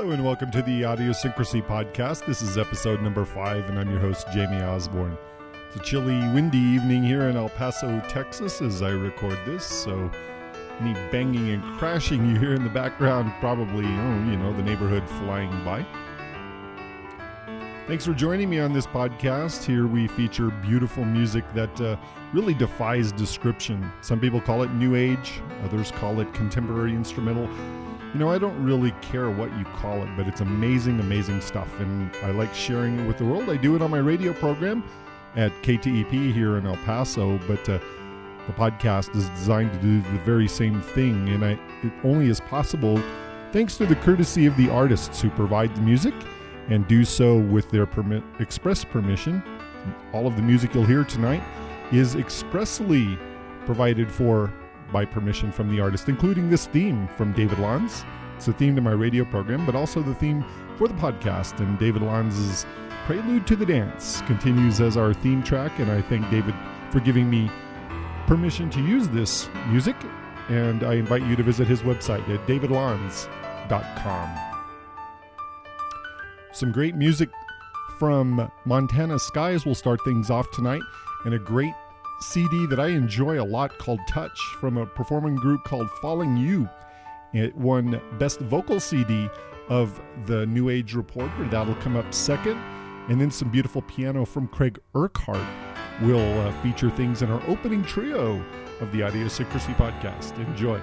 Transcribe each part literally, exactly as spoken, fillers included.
Hello and welcome to the Audiosyncrasy podcast. This is episode number five, and I'm your host, Jamie Osborne. It's a chilly, windy evening here in El Paso, Texas, as I record this, so any banging and crashing you hear in the background, probably, oh, you know, the neighborhood flying by. Thanks for joining me on this podcast. Here we feature beautiful music that uh, really defies description. Some people call it New Age, others call it contemporary instrumental. You know, I don't really care what you call it, but it's amazing, amazing stuff, and I like sharing it with the world. I do it on my radio program at K T E P here in El Paso, but uh, the podcast is designed to do the very same thing, and I, it only is possible thanks to the courtesy of the artists who provide the music and do so with their permit, express permission. All of the music you'll hear tonight is expressly provided for by permission from the artist, including this theme from David Lanz. It's a theme to my radio program, but also the theme for the podcast. And David Lanz's Prelude to the Dance continues as our theme track, and I thank David for giving me permission to use this music, and I invite you to visit his website at david lanz dot com. Some great music from Montana Skies will start things off tonight, and a great C D that I enjoy a lot called Touch from a performing group called Falling You. It won Best Vocal C D of the New Age Reporter. That'll come up second. And then some beautiful piano from Craig Urquhart will uh, feature things in our opening trio of the Audiosyncrasy podcast. Enjoy.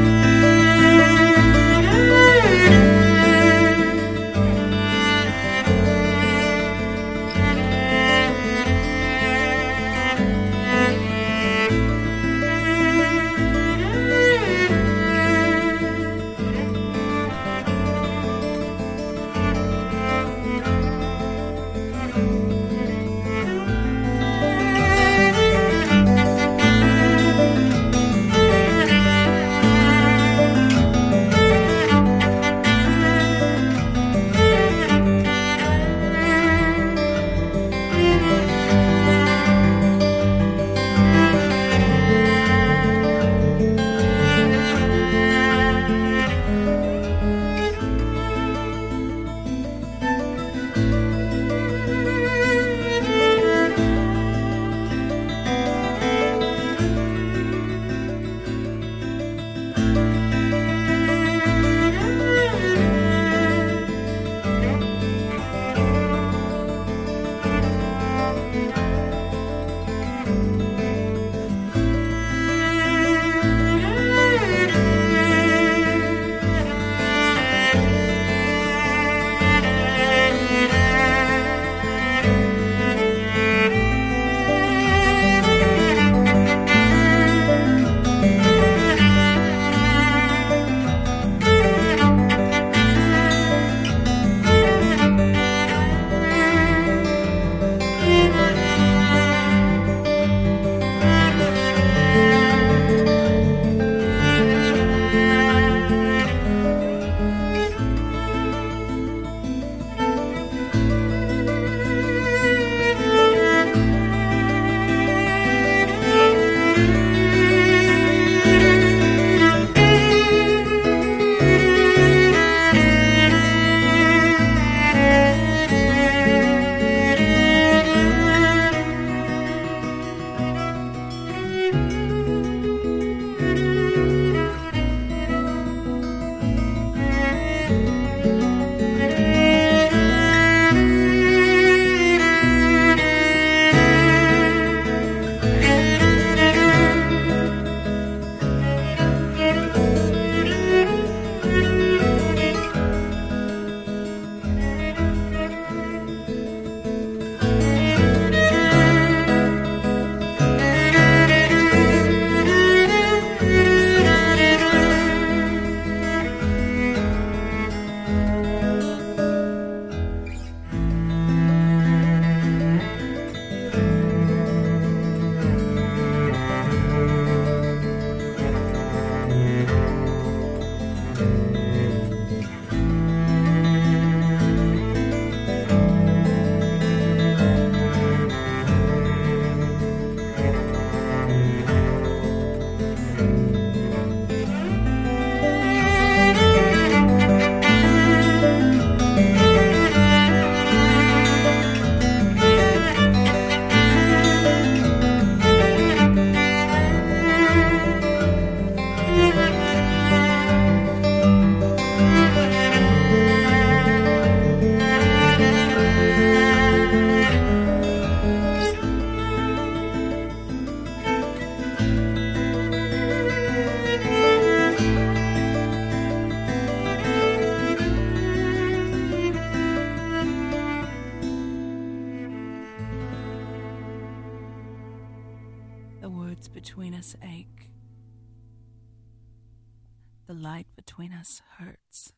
Thank words between us ache. The light between us hurts.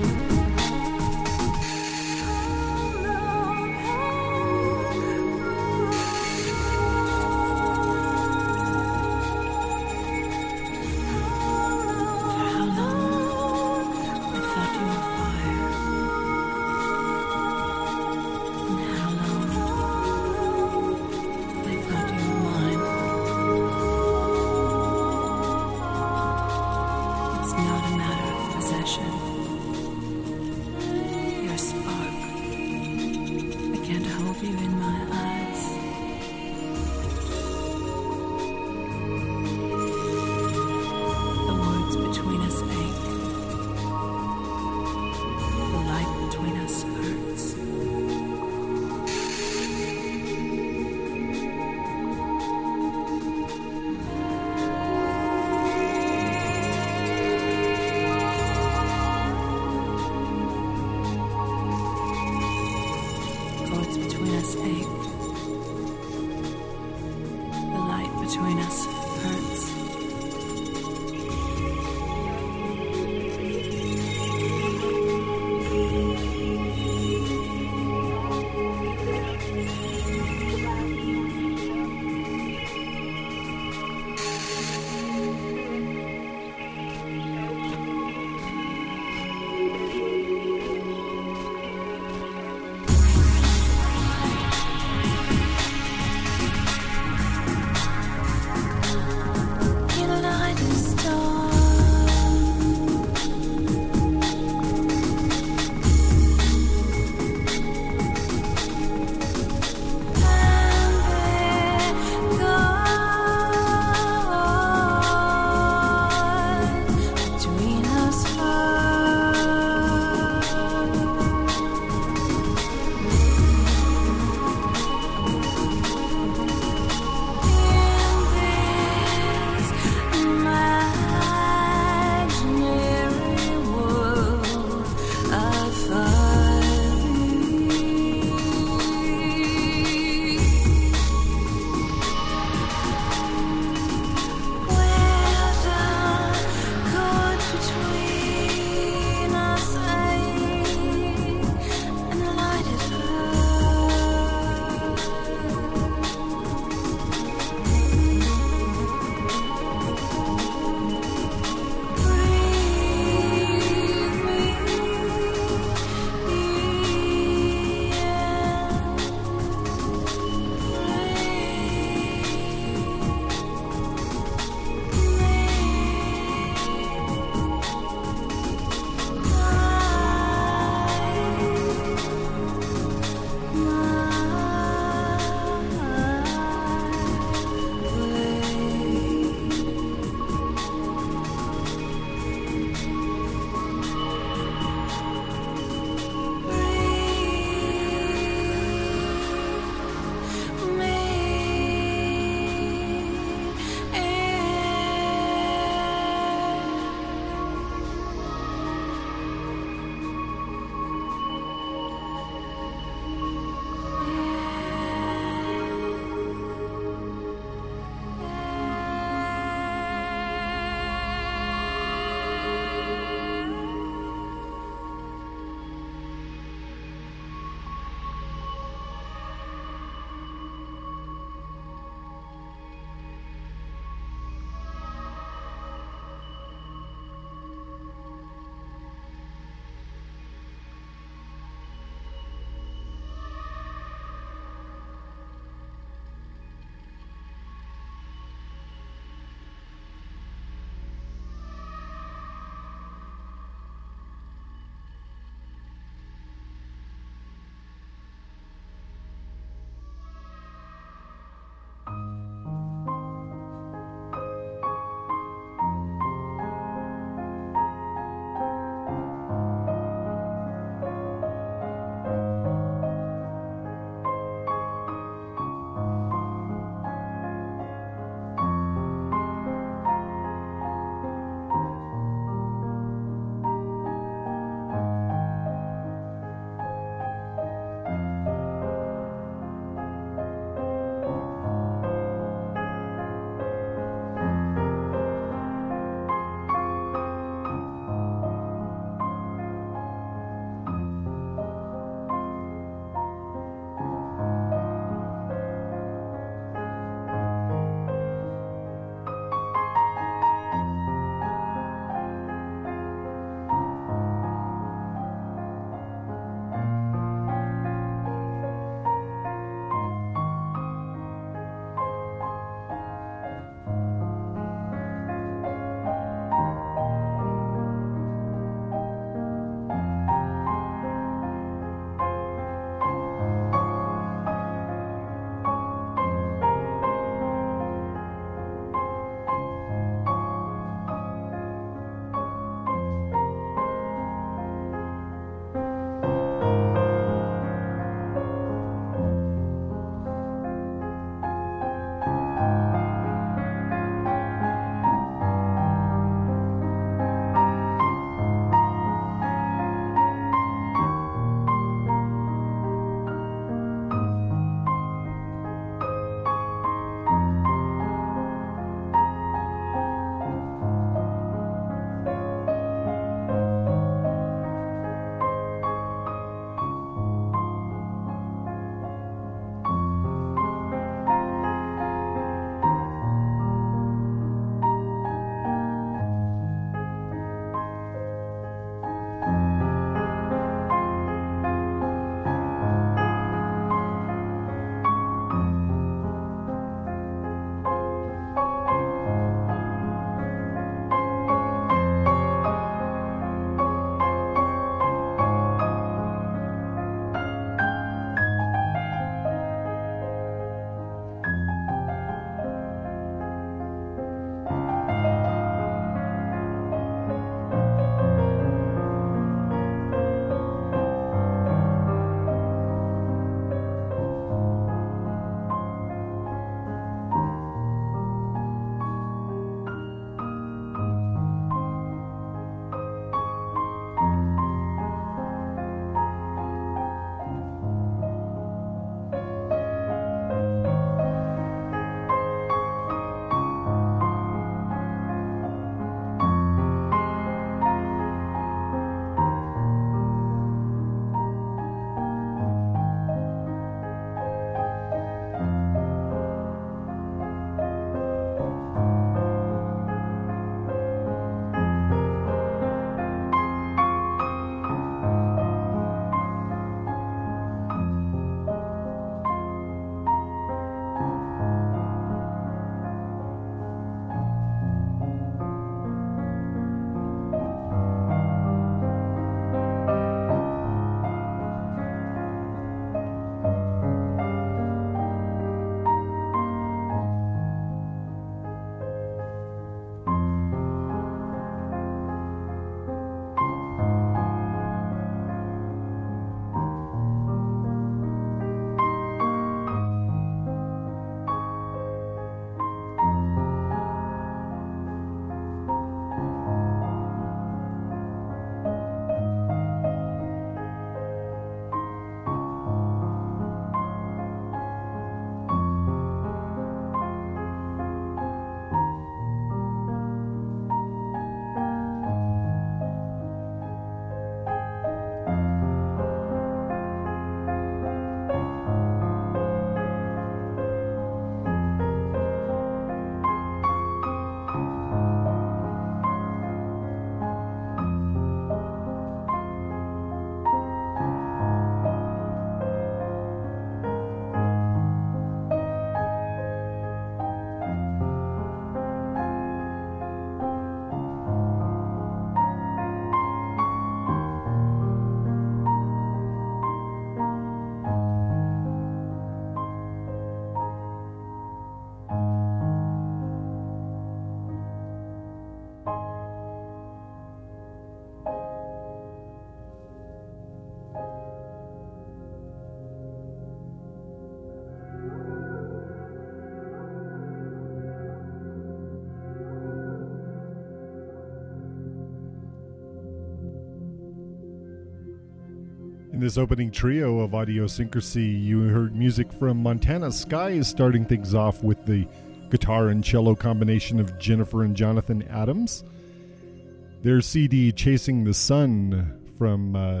In this opening trio of Audiosyncrasy, you heard music from Montana Skies, starting things off with the guitar and cello combination of Jennifer and Jonathan Adams. Their C D, Chasing the Sun, from, uh,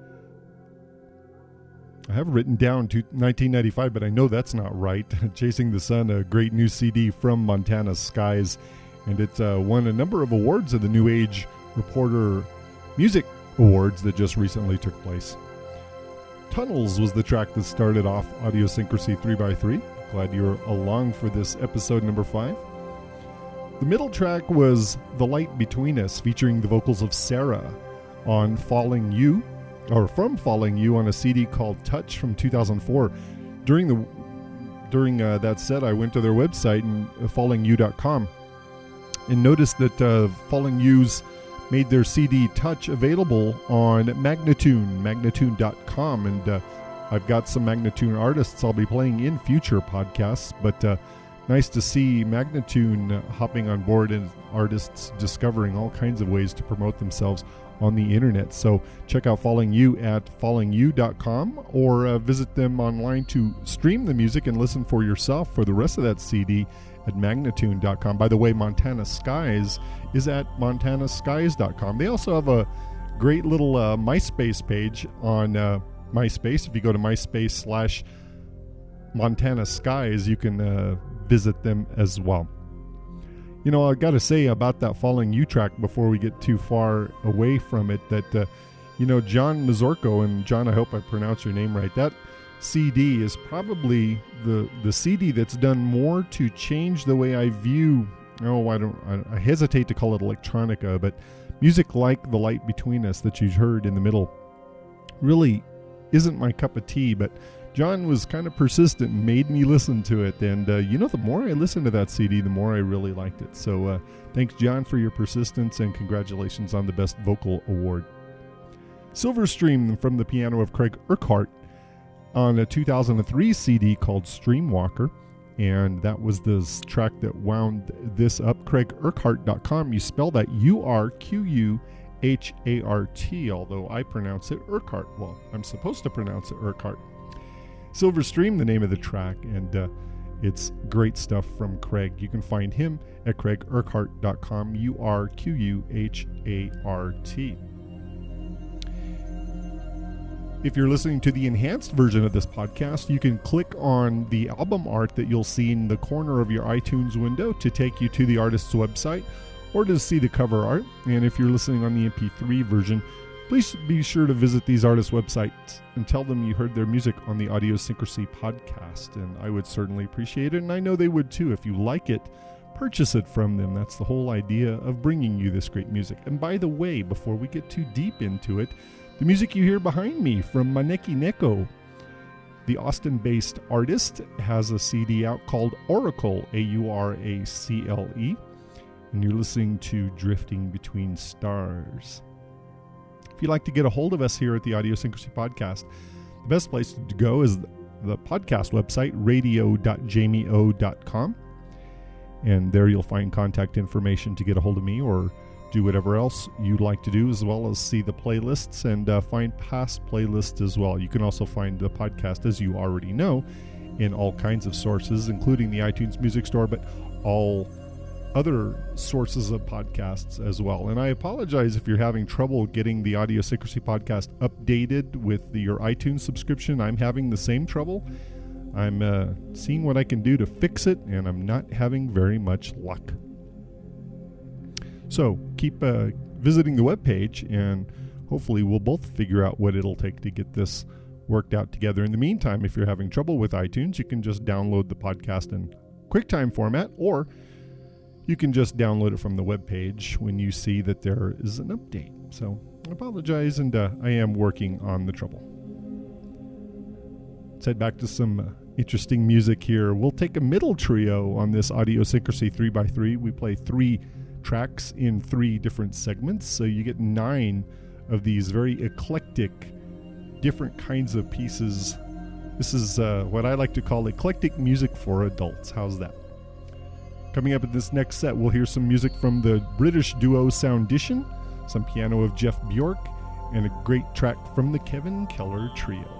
I have written down to nineteen ninety-five, but I know that's not right. Chasing the Sun, a great new C D from Montana Skies, and it uh, won a number of awards at the New Age Reporter Music Awards that just recently took place. Tunnels was the track that started off Audiosyncrasy three by three. Glad you're along for this episode number five. The middle track was The Light Between Us, featuring the vocals of Sarah on Falling You, or from Falling You, on a C D called Touch from two thousand four. During the during uh, that set, I went to their website, and uh, falling you dot com, and noticed that uh, Falling You's made their C D Touch available on Magnatune, magnatune dot com, and uh, I've got some Magnatune artists I'll be playing in future podcasts, but uh, nice to see Magnatune uh, hopping on board and artists discovering all kinds of ways to promote themselves on the internet. So check out Falling You at falling you dot com, or uh, visit them online to stream the music and listen for yourself for the rest of that C D at magnatune dot com. By the way, Montana Skies is at montana skies dot com. They also have a great little uh, MySpace page on uh, MySpace. If you go to MySpace slash Montana Skies, you can uh, visit them as well. You know, I got to say about that Falling You track before we get too far away from it that, uh, you know, John Mazurko, and John, I hope I pronounce your name right, that C D is probably the the C D that's done more to change the way I view, oh, I don't, I, I hesitate to call it electronica, but music like The Light Between Us that you heard in the middle really isn't my cup of tea, but John was kind of persistent and made me listen to it, and uh, you know, the more I listened to that C D, the more I really liked it. So uh, thanks, John, for your persistence, and congratulations on the Best Vocal Award. Silverstream from the piano of Craig Urquhart on a two thousand three C D called Streamwalker, and that was the track that wound this up. Craig Urquhart dot com, you spell that U R Q U H A R T, although I pronounce it Urquhart. Well, I'm supposed to pronounce it Urquhart. Silverstream, the name of the track, and uh, it's great stuff from Craig. You can find him at Craig Urquhart dot com, U R Q U H A R T. If you're listening to the enhanced version of this podcast, you can click on the album art that you'll see in the corner of your iTunes window to take you to the artist's website, or to see the cover art. And if you're listening on the M P three version, please be sure to visit these artists' websites and tell them you heard their music on the Audiosyncrasy podcast, and I would certainly appreciate it, and I know they would too. If you like it, purchase it from them. That's the whole idea of bringing you this great music. And by the way, before we get too deep into it, the music you hear behind me from Maneki Neko, the Austin-based artist, has a C D out called Auracle, A U R A C L E, and you're listening to Drifting Between Stars. If you'd like to get a hold of us here at the Audiosyncrasy Podcast, the best place to go is the podcast website, radio dot jamie o dot com, and there you'll find contact information to get a hold of me or do whatever else you'd like to do, as well as see the playlists and uh, find past playlists as well. You can also find the podcast, as you already know, in all kinds of sources, including the iTunes Music Store, but all other sources of podcasts as well. And I apologize if you're having trouble getting the Audiosyncrasy Podcast updated with the, your iTunes subscription. I'm having the same trouble. I'm uh, seeing what I can do to fix it, and I'm not having very much luck. So keep uh, visiting the webpage, and hopefully we'll both figure out what it'll take to get this worked out together. In the meantime, if you're having trouble with iTunes, you can just download the podcast in QuickTime format, or you can just download it from the webpage when you see that there is an update. So I apologize, and uh, I am working on the trouble. Let's head back to some uh, interesting music here. We'll take a middle trio on this Audiosyncrasy three by three. We play three tracks in three different segments, so you get nine of these very eclectic, different kinds of pieces. This is uh, what I like to call eclectic music for adults. How's that? Coming up in this next set, we'll hear some music from the British duo Soundition, some piano of Jeff Bjork, and a great track from the Kevin Keller Trio.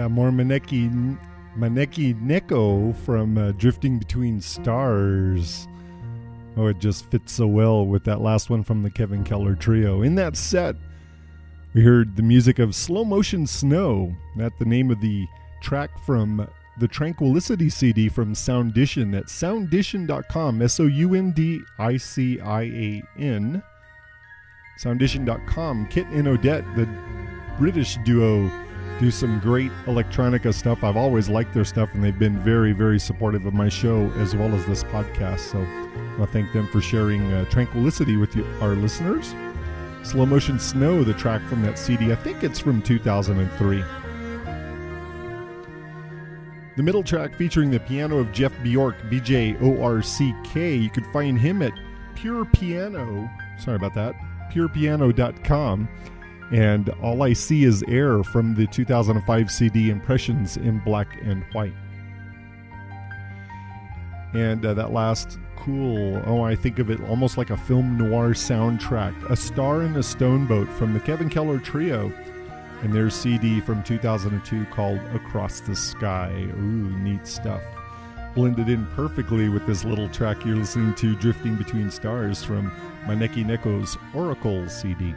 Yeah, more Maneki, Maneki Neko from uh, Drifting Between Stars. Oh, it just fits so well with that last one from the Kevin Keller Trio. In that set, we heard the music of Slow Motion Snow. That's the name of the track from the Tranquilicity C D from Soundition at soundition dot com, S O U N D I C I A N. soundition dot com. Kit and Odette, the British duo, do some great electronica stuff. I've always liked their stuff, and they've been very, very supportive of my show as well as this podcast. So I want to thank them for sharing uh, Tranquilicity with you, our listeners. Slow Motion Snow, the track from that C D. I think it's from two thousand three. The middle track featuring the piano of Jeff Bjork, B J O R C K. You could find him at Pure Piano. Sorry about that. pure piano dot com. And All I See Is Air from the two thousand five C D Impressions in Black and White. And uh, that last cool, oh, I think of it almost like a film noir soundtrack, A Star in a Stone Boat from the Kevin Keller Trio and their C D from two thousand two called Across the Sky. Ooh, neat stuff. Blended in perfectly with this little track you're listening to, Drifting Between Stars, from Maneki Neko's Oracle C D.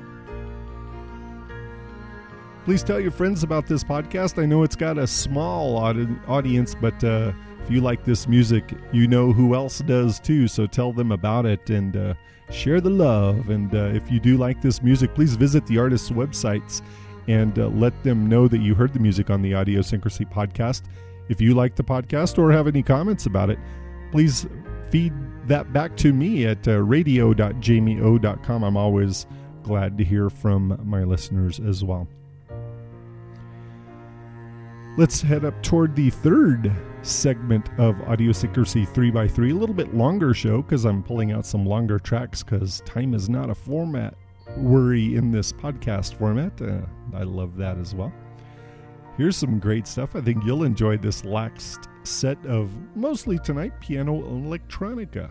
Please tell your friends about this podcast. I know it's got a small audi- audience, but uh, if you like this music, you know who else does too, so tell them about it and uh, share the love. And uh, if you do like this music, please visit the artists' websites and uh, let them know that you heard the music on the Audiosyncrasy podcast. If you like the podcast or have any comments about it, please feed that back to me at uh, radio dot jamie o dot com. I'm always glad to hear from my listeners as well. Let's head up toward the third segment of Audiosyncrasy three by three. A little bit longer show because I'm pulling out some longer tracks because time is not a format worry in this podcast format. Uh, I love that as well. Here's some great stuff. I think you'll enjoy this last set of, mostly tonight, piano electronica.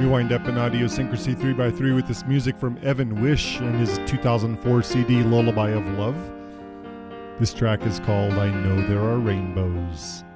We wind up in Audiosyncrasy three by three with this music from Evan Wish and his two thousand four C D Lullaby of Love. This track is called I Know There Are Rainbows.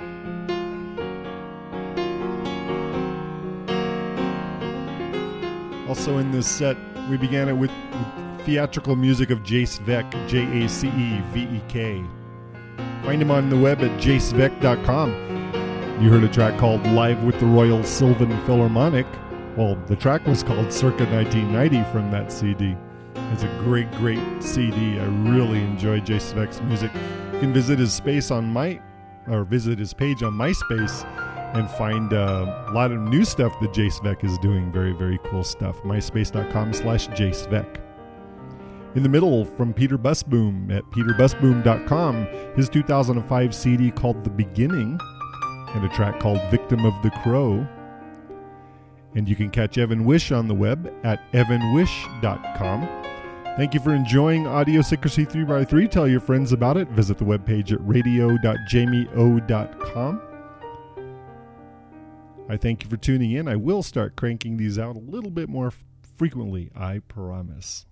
Also in this set, we began it with, with theatrical music of Jace Vek, J A C E V E K. Find him on the web at jace vek dot com. You heard a track called Live with the Royal Sylvan Philharmonic. Well, the track was called Circa nineteen ninety from that C D. It's a great, great C D. I really enjoy Jace Vek's music. You can visit his space on my, or visit his page on MySpace and find uh, a lot of new stuff that Jace Vek is doing. Very, very cool stuff. myspace.com slash Jace Vek. In the middle, from Peter Busboom at peter busboom dot com, his two thousand five C D called The Beginning, and a track called Victim of the Crow. And you can catch Evan Wish on the web at evan wish dot com. Thank you for enjoying Audiosyncrasy three by three. Tell your friends about it. Visit the webpage at radio dot jamie o dot com. I thank you for tuning in. I will start cranking these out a little bit more f- frequently, I promise.